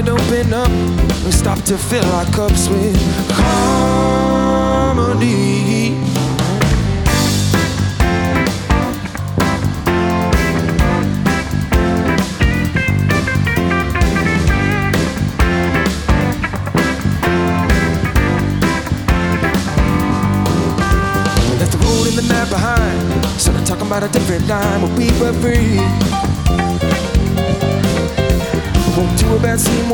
would open up and stop to fill our cups with harmony. Left the road and the night behind, started talking about a different line where we were free. Woke to a bad scene